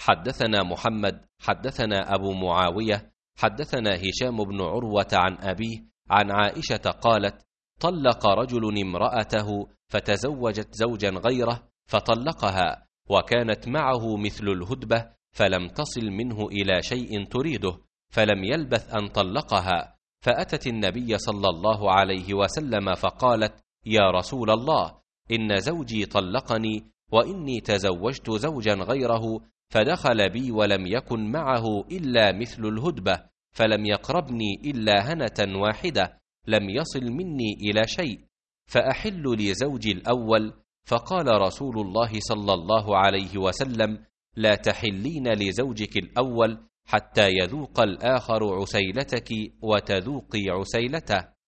حدثنا محمد حدثنا أبو معاوية حدثنا هشام بن عروة عن أبيه عن عائشة قالت: طلق رجل امرأته فتزوجت زوجا غيره فطلقها، وكانت معه مثل الهدبة، فلم تصل منه إلى شيء تريده، فلم يلبث أن طلقها، فأتت النبي صلى الله عليه وسلم فقالت: يا رسول الله، إن زوجي طلقني وإني تزوجت زوجا غيره، فدخل بي ولم يكن معه إلا مثل الهدبة، فلم يقربني إلا هنة واحدة، لم يصل مني إلى شيء، فأحل لزوجي الأول؟ فقال رسول الله صلى الله عليه وسلم: لا تحلين لزوجك الأول حتى يذوق الآخر عسيلتك وتذوقي عسيلته.